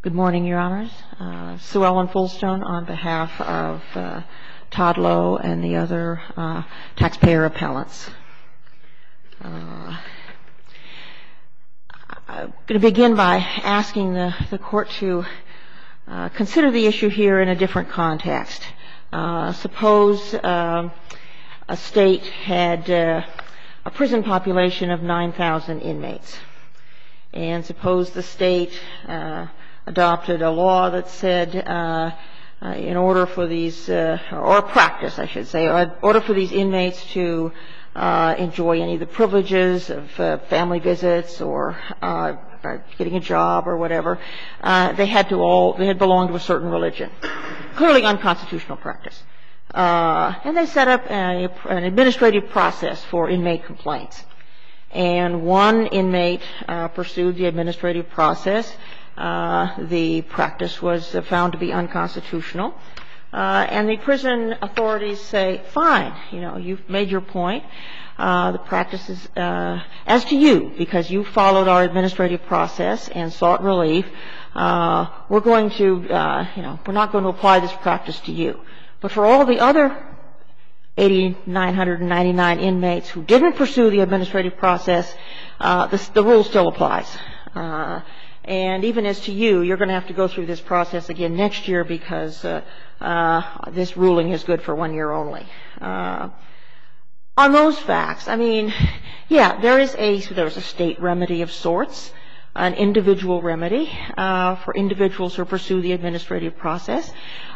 Good morning, Your Honors. Sue Ellen Fullstone on behalf of Todd Lowe and the other taxpayer appellants. I'm going to begin by asking the Court to consider the issue here in a different context. Suppose a state had a prison population of 9,000 inmates, and suppose the state adopted a law that said in order for these, or practice, I should say, in order for these inmates to enjoy any of the privileges of family visits or getting a job or whatever, they had belonged to a certain religion. Clearly unconstitutional practice. And they set up an administrative process for inmate complaints. And one inmate pursued the administrative process. The practice was found to be unconstitutional. And the prison authorities say, fine, you've made your point. The practice is, as to you, because you followed our administrative process and sought relief, we're going to, we're not going to apply this practice to you. But for all the other 8,999 inmates who didn't pursue the administrative process, the rule still applies. And even as to you, you're going to have to go through this process again next year because this ruling is good for 1 year only. On those facts, I mean, yeah, there's a state remedy of sorts, an individual remedy for individuals who pursue the administrative process.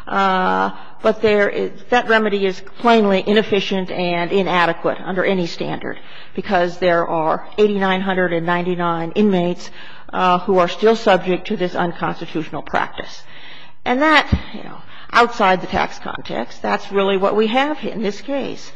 But that remedy is plainly inefficient and inadequate under any standard because there are 8,999 inmates who are still subject to this unconstitutional practice. And that, outside the tax context, that's really what we have in this case.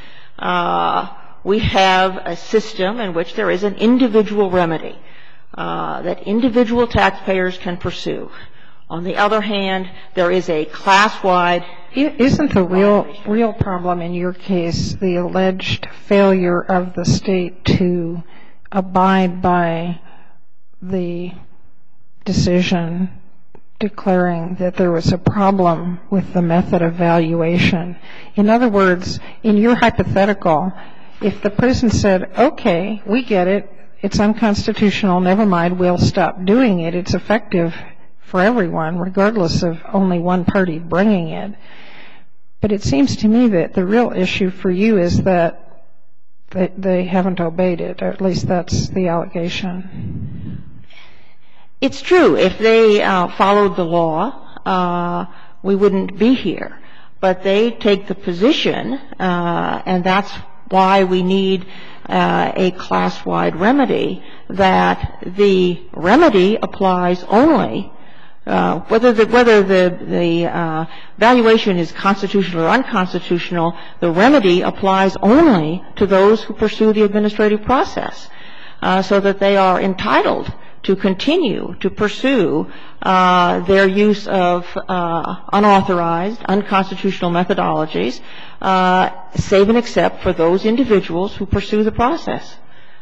We have a system in which there is an individual remedy that individual taxpayers can pursue. On the other hand, there is a class-wide. Isn't the real problem in your case the alleged failure of the state to abide by the decision declaring that there was a problem with the method of valuation? In other words, in your hypothetical, if the prison said, okay, we get it, it's unconstitutional, never mind, we'll stop doing it, it's effective for everyone, regardless of only one party bringing it. But it seems to me that the real issue for you is that they haven't obeyed it, or at least that's the allegation. It's true. If they followed the law, we wouldn't be here. But they take the position, and that's why we need a class-wide remedy, that the remedy applies only whether the valuation is constitutional or unconstitutional, the remedy applies only to those who pursue the administrative process, so that they are entitled to continue to pursue their use of unauthorized, unconstitutional methodologies, save and except for those individuals who pursue the process.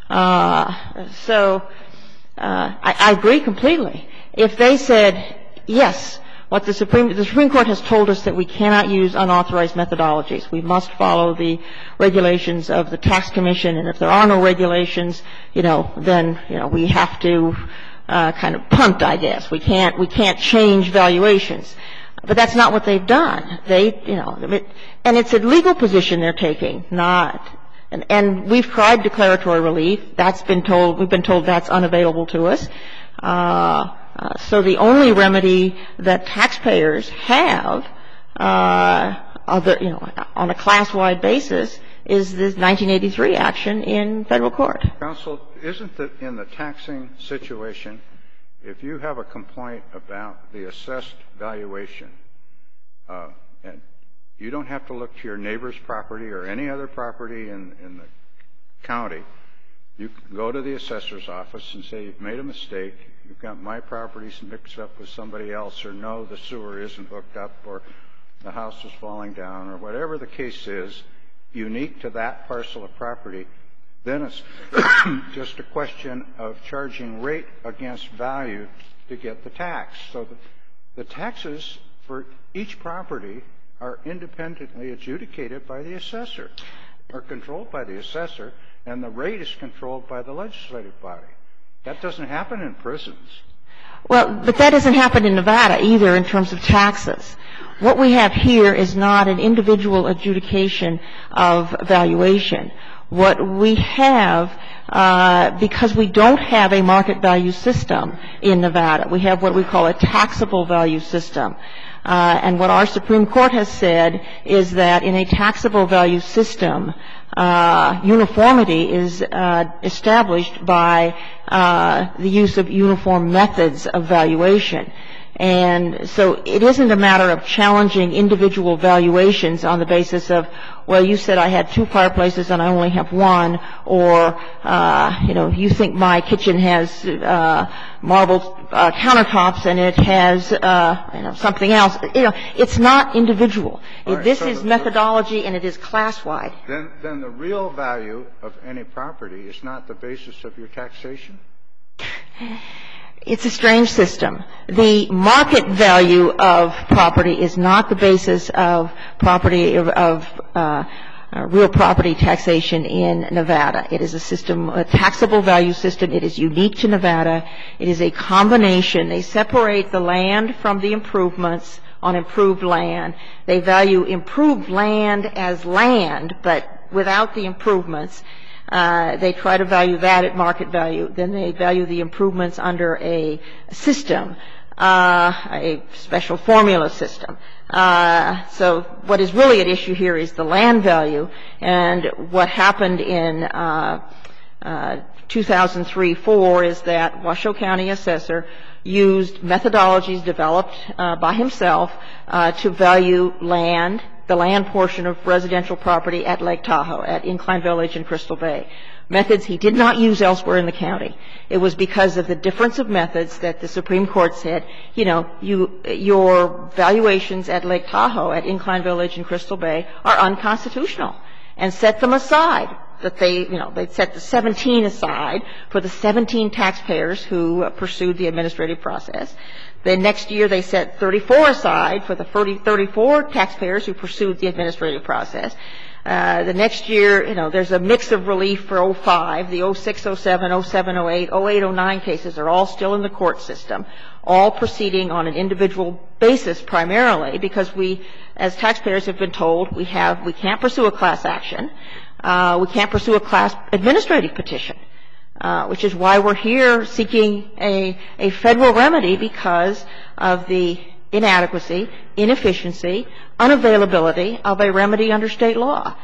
So I agree completely. If they said, yes, what the Supreme Court has told us that we cannot use unauthorized methodologies. We must follow the regulations of the Tax Commission, and if there are no regulations, then we have to kind of punt, I guess. We can't change valuations. But that's not what they've done. And it's a legal position they're taking, and we've tried declaratory relief. We've been told that's unavailable to us. So the only remedy that taxpayers have, on a class-wide basis, is this 1983 action in federal court. Counsel, isn't it in the taxing situation, if you have a complaint about the assessed valuation, and you don't have to look to your neighbor's property or any other property in the county, you can go to the assessor's office and say, you've made a mistake, you've got my properties mixed up with somebody else, or no, the sewer isn't hooked up, or the house is falling down, or whatever the case is, unique to that parcel of property, then it's just a question of charging rate against value to get the tax. So The taxes for each property are independently adjudicated by the assessor, or controlled by the assessor, and the rate is controlled by the legislative body. That doesn't happen in prisons. Well, but that doesn't happen in Nevada either in terms of taxes. What we have here is not an individual adjudication of valuation. What we have, because we don't have a market value system in Nevada, we have what we call a taxable value system. And what our Supreme Court has said is that in a taxable value system, uniformity is established by the use of uniform methods of valuation. And so it isn't a matter of challenging individual valuations on the basis of, well, you said I had 2 fireplaces and I only have 1, or, you think my kitchen has marble countertops and it has, something else. It's not individual. Right, this so is methodology and it is class-wide. Then the real value of any property is not the basis of your taxation? It's a strange system. The market value of property is not the basis of real property taxation in Nevada. It is a system, a taxable value system. It is unique to Nevada. It is a combination. They separate the land from the improvements on improved land. They value improved land as land, but without the improvements. They try to value that at market value. Then they value the improvements under a system, a special formula system. So what is really at issue here is the land value. And what happened in 2003-04 is that Washoe County assessor used methodologies developed by himself to value land, the land portion of residential property at Lake Tahoe, at Incline Village and Crystal Bay. Methods he did not use elsewhere in the county. It was because of the difference of methods that the Supreme Court said, your valuations at Lake Tahoe, at Incline Village and Crystal Bay are unconstitutional, and set them aside. That they'd set the 17 aside for the 17 taxpayers who pursued the administrative process. Then next year they set 34 aside for the 34 taxpayers who pursued the administrative process. The next year, there's a mix of relief for 05. The 06, 07, 07, 08, 08, 09 cases are all still in the court system, all proceeding on an individual basis primarily because we, as taxpayers, have been told we can't pursue a class action. We can't pursue a class administrative petition, which is why we're here seeking a federal remedy because of the inadequacy, inefficiency, unavailability of a remedy under state law.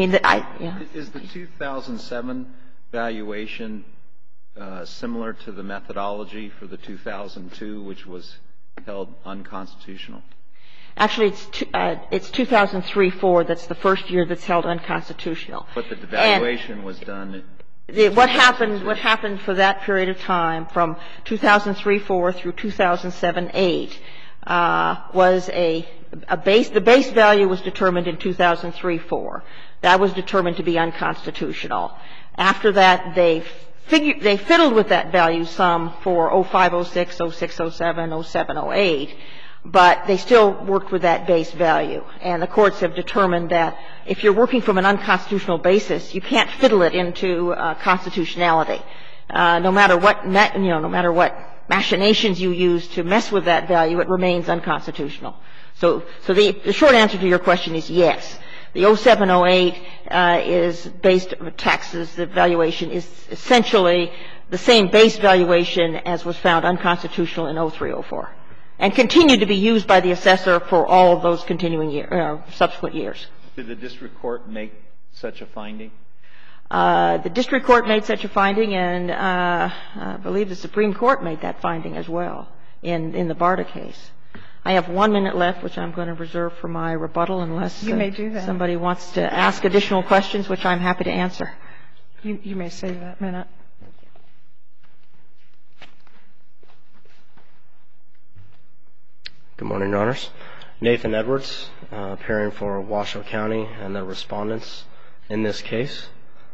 Is the 2007 valuation similar to the methodology for the 2002, which was held unconstitutional? Actually, it's 2003-04. That's the first year that's held unconstitutional. But the devaluation was done. What happened for that period of time, from 2003-04 through 2007-08, was the base value was determined in 2003-04. That was determined to be unconstitutional. After that, they fiddled with that value some for 05, 06, 06, 07, 07, 08. But they still worked with that base value. And the courts have determined that if you're working from an unconstitutional basis, you can't fiddle it into constitutionality. No matter what machinations you use to mess with that value, it remains unconstitutional. So the short answer to your question is yes. The 07-08 is based on taxes. The valuation is essentially the same base valuation as was found unconstitutional in 03-04. And continued to be used by the assessor for all of those continuing subsequent years. Did the district court make such a finding? The district court made such a finding, and I believe the Supreme Court made that finding as well in the Barta case. I have 1 minute left, which I'm going to reserve for my rebuttal unless somebody wants to ask additional questions, which I'm happy to answer. You may save that minute. Good morning, Your Honors. Nathan Edwards, appearing for Washoe County and the respondents in this case.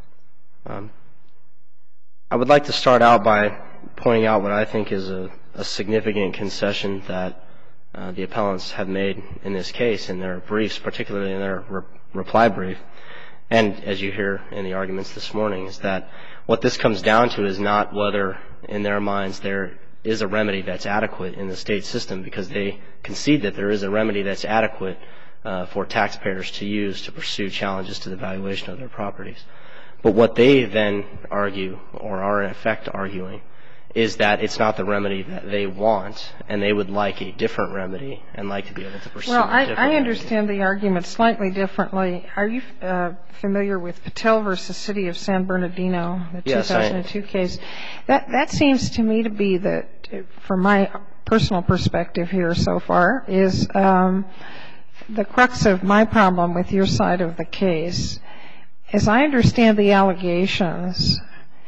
I would like to start out by pointing out what I think is a significant concession that the appellants have made in this case in their briefs, particularly in their reply brief, and as you hear in the arguments this morning, is that what this comes down to is not whether, in their minds, there is a remedy that's adequate in the state system, because they concede that there is a remedy that's adequate for taxpayers to use to pursue challenges to the valuation of their properties. But what they then argue, or are in effect arguing, is that it's not the remedy that they want, and they would like a different remedy and like to be able to pursue a different remedy. I understand the argument slightly differently. Are you familiar with Patel v. City of San Bernardino, the 2002 case? That seems to me to be from my personal perspective here so far, is the crux of my problem with your side of the case. As I understand the allegations,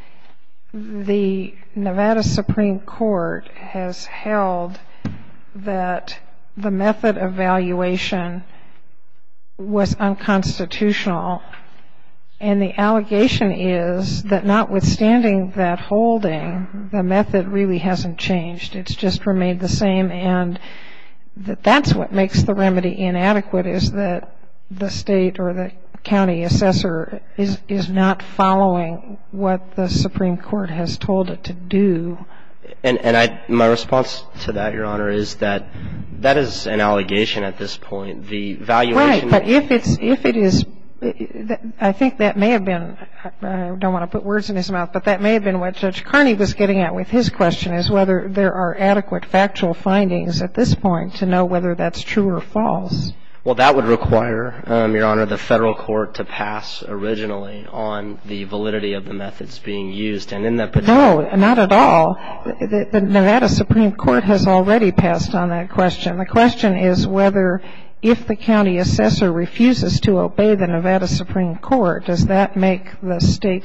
the Nevada Supreme Court has held that the method of valuation was unconstitutional, and the allegation is that notwithstanding that holding, the method really hasn't changed. It's just remained the same, and that's what makes the remedy inadequate, is that the state or the county assessor is not following what the Supreme Court has told it to do. And my response to that, Your Honor, is that is an allegation at this point. The valuation. Right, but if it is, I think that may have been, I don't want to put words in his mouth, but that may have been what Judge Carney was getting at with his question, is whether there are adequate factual findings at this point to know whether that's true or false. Well, that would require, Your Honor, the federal court to pass originally on the validity of the methods being used. And in that particular No, not at all. The Nevada Supreme Court has already passed on that question. The question is whether, if the county assessor refuses to obey the Nevada Supreme Court, does that make the state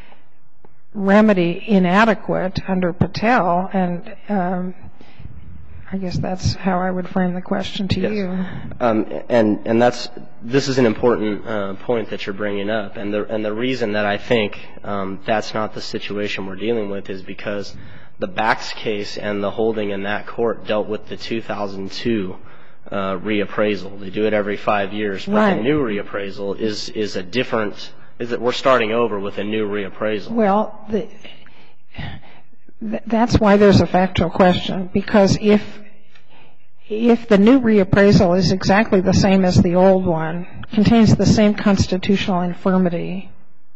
remedy inadequate under Patel? And I guess that's how I would frame the question to you. And this is an important point that you're bringing up. And the reason that I think that's not the situation we're dealing with is because the Bax case and the holding in that court dealt with the 2002 reappraisal. They do it every 5 years. But Right. the new reappraisal is a different, is that we're starting over with a new reappraisal. Well, that's why there's a factual question, because if the new reappraisal is exactly the same as the old one, contains the same constitutional infirmity,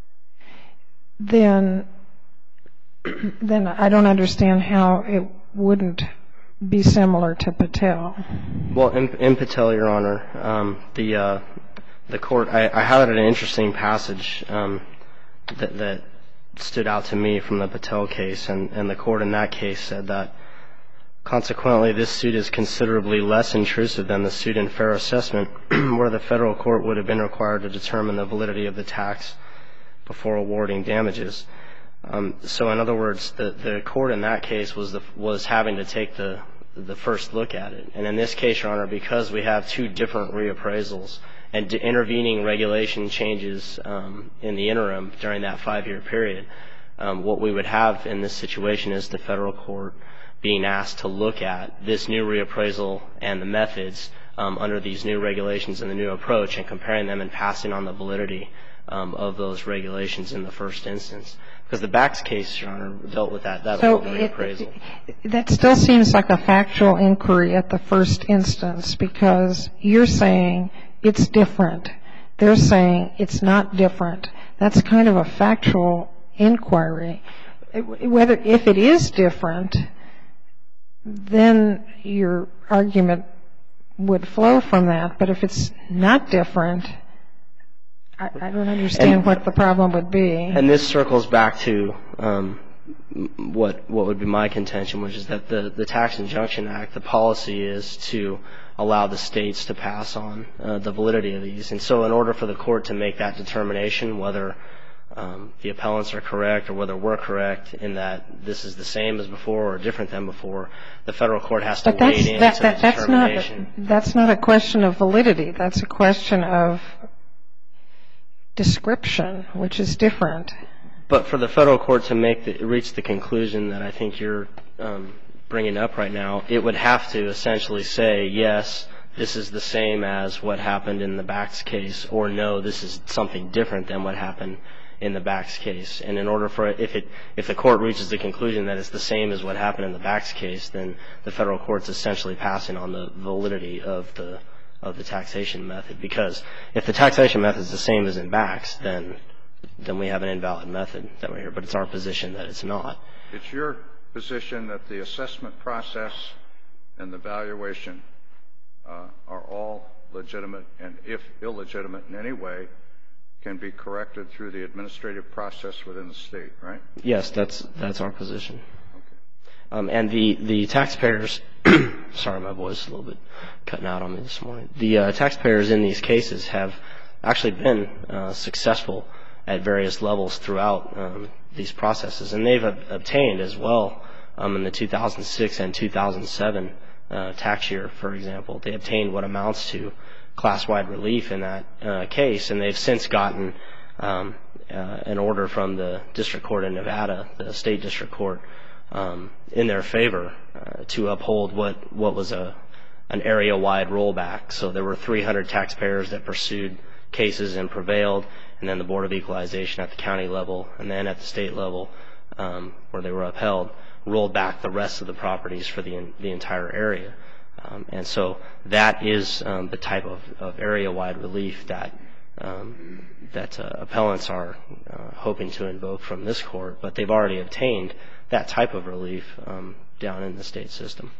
then I don't understand how it wouldn't be similar to Patel. Well, in Patel, Your Honor, the court, I highlighted an interesting passage that stood out to me from the Patel case, and the court in that case said that, consequently, this suit is considerably less intrusive than the suit in fair assessment, where the federal court would have been required to determine the validity of the tax before awarding damages. So, in other words, the court in that case was having to take the first look at it. And in this case, Your Honor, because we have two different reappraisals and intervening regulation changes in the interim during that 5-year period, what we would have in this situation is the federal court being asked to look at this new reappraisal and the methods under these new regulations and the new approach, and comparing them and passing on the validity of those regulations in the first instance. Because the Bax case, Your Honor, dealt with that whole reappraisal. That still seems like a factual inquiry at the first instance, because you're saying it's different. They're saying it's not different. That's kind of a factual inquiry. If it is different, then your argument would flow from that. But if it's not different, I don't understand what the problem would be. And this circles back to what would be my contention, which is that the Tax Injunction Act, the policy is to allow the states to pass on the validity of these. And so in order for the court to make that determination, whether the appellants are correct or whether we're correct in that this is the same as before or different than before, the federal court has to wade into the determination. That's not a question of validity. That's a question of description, which is different. But for the federal court to reach the conclusion that I think you're bringing up right now, it would have to essentially say, yes, this is the same as what happened in the Bax case, or no, this is something different than what happened in the Bax case. And in order for it, if the court reaches the conclusion that it's the same as what happened in the Bax case, then the federal court's essentially passing on the validity of the taxation method. Because if the taxation method is the same as in Bax, then we have an invalid method that we're here. But it's our position that it's not. It's your position that the assessment process and the valuation are all legitimate, and if illegitimate in any way, can be corrected through the administrative process within the state, right? Yes, that's our position. Okay. And the taxpayers, sorry, my voice is a little bit cutting out on me this morning. The taxpayers in these cases have actually been successful at various levels throughout these processes, and they've obtained as well in the 2006 and 2007 tax year, for example. They obtained what amounts to class-wide relief in that case, and they've since gotten an order from the District Court in Nevada, the State District Court, in their favor to uphold what was an area-wide rollback. So there were 300 taxpayers that pursued cases and prevailed, and then the Board of Equalization at the county level and then at the state level, where they were upheld, rolled back the rest of the properties for the entire area. And so that is the type of area-wide relief that appellants are hoping to invoke from this court, but they've already obtained that type of relief down in the state system.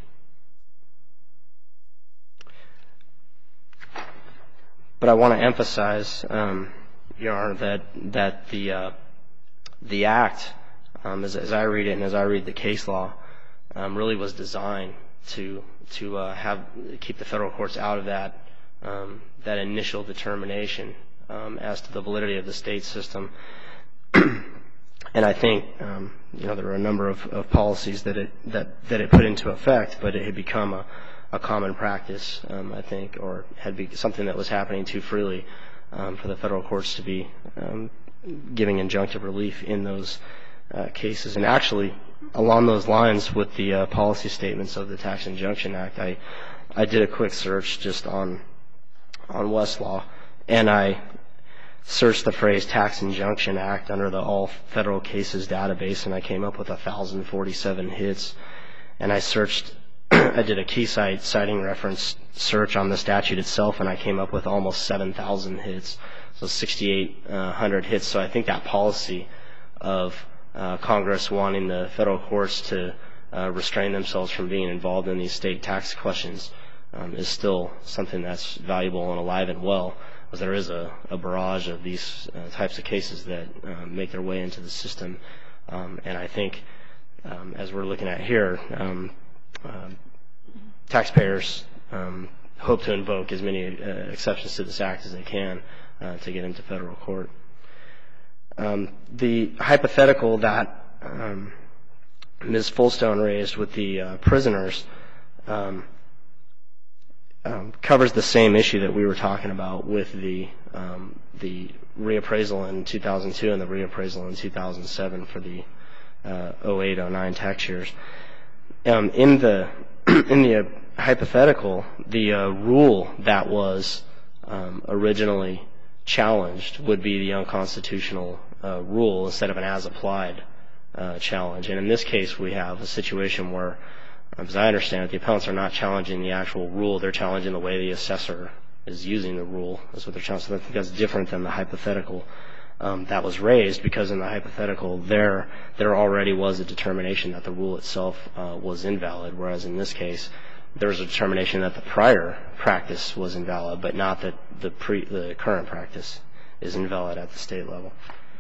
But I want to emphasize, Your Honor, that the Act, as I read it and as I read the case law, really was designed to keep the federal courts out of that initial determination as to the validity of the state system. And I think there were a number of policies that it put into effect, but it had become a common practice, I think, or had been something that was happening too freely for the federal courts to be giving injunctive relief in those cases. And actually, along those lines with the policy statements of the Tax Injunction Act, I did a quick search just on Westlaw, and I searched the phrase Tax Injunction Act under the All Federal Cases database, and I came up with 1,047 hits. And I did a key citing reference search on the statute itself, and I came up with almost 7,000 hits, so 6,800 hits. So I think that policy of Congress wanting the federal courts to restrain themselves from being involved in these state tax questions is still something that's valuable and alive and well, because there is a barrage of these types of cases that make their way into the system. And I think, as we're looking at here, taxpayers hope to invoke as many exceptions to this act as they can to get into federal court. The hypothetical that Ms. Fullstone raised with the prisoners covers the same issue that we were talking about with the reappraisal in 2002 and the reappraisal in 2007 for the 08-09 tax years. In the hypothetical, the rule that was originally challenged would be the unconstitutional rule instead of an as-applied challenge. And in this case, we have a situation where, as I understand it, the appellants are not challenging the actual rule. They're challenging the way the assessor is using the rule. That's what they're challenging. So I think that's different than the hypothetical that was raised, because in the hypothetical there already was a determination that the rule itself was invalid, whereas in this case there was a determination that the prior practice was invalid, but not that the current practice is invalid at the state level.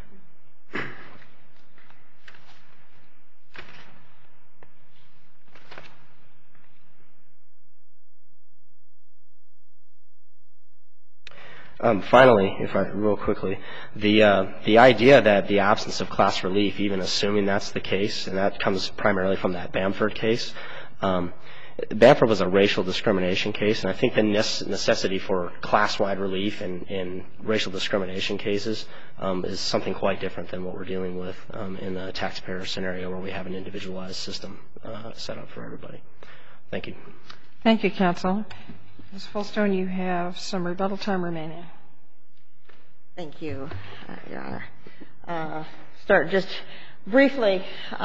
Finally, real quickly, the idea that the absence of class relief, even assuming that's the case, and that comes primarily from that Bamford case, Bamford was a racial discrimination case, and I think the necessity for class-wide relief in racial discrimination cases is something quite different than what we're dealing with in the taxpayer scenario where we have an individualized system set up for everybody. Thank you. Thank you, counsel. Ms. Fullstone, you have some rebuttal time remaining. Thank you, Your Honor. Start just briefly.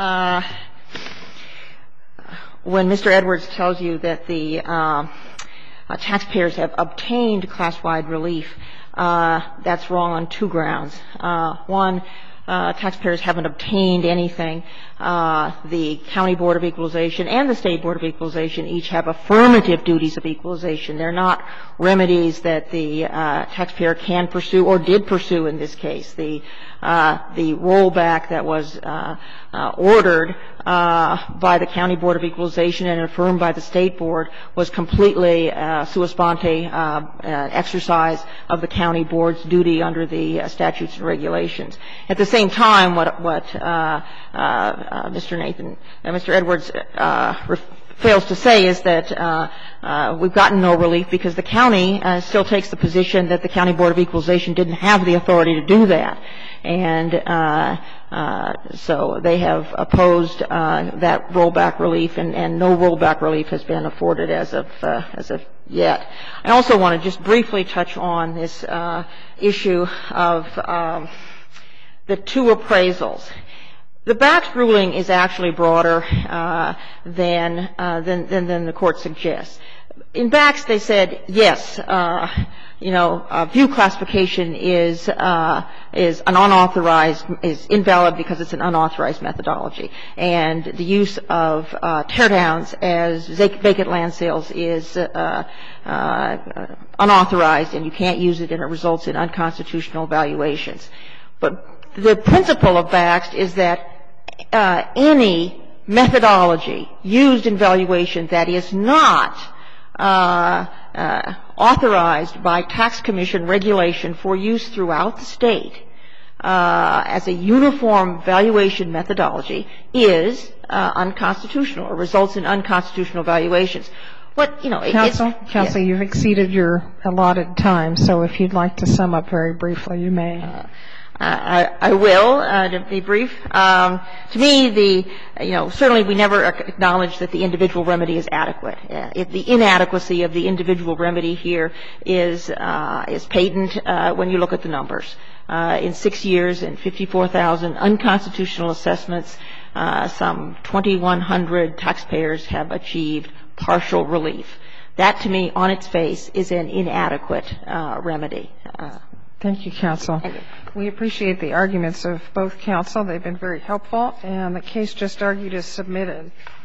When Mr. Edwards tells you that the taxpayers have obtained class-wide relief, that's wrong on two grounds. One, taxpayers haven't obtained anything. The County Board of Equalization and the State Board of Equalization each have affirmative duties of equalization. They're not remedies that the taxpayer can pursue or did pursue in this case. The rollback that was ordered by the County Board of Equalization and affirmed by the State Board was completely sua sponte exercise of the County Board's duty under the statutes and regulations. At the same time, what Mr. Edwards fails to say is that we've gotten no relief because the county still takes the position that the County Board of Equalization didn't have the authority to do that. And so they have opposed that rollback relief, and no rollback relief has been afforded as of yet. I also want to just briefly touch on this issue of the two appraisals. The Bax ruling is actually broader than the Court suggests. In Bax, they said, yes, view classification is invalid because it's an unauthorized methodology. And the use of teardowns as vacant land sales is unauthorized, and you can't use it, and it results in unconstitutional valuations. But the principle of Bax is that any methodology used in valuation that is not authorized by tax commission regulation for use throughout the state as a uniform valuation methodology is unconstitutional or results in unconstitutional valuations. Counsel, you've exceeded your allotted time, so if you'd like to sum up very briefly, you may. I will, to be brief. To me, certainly we never acknowledge that the individual remedy is adequate. The inadequacy of the individual remedy here is patent when you look at the numbers. In 6 years and 54,000 unconstitutional assessments, some 2,100 taxpayers have achieved partial relief. That, to me, on its face, is an inadequate remedy. Thank you, counsel. We appreciate the arguments of both counsel. They've been very helpful, and the case just argued is submitted.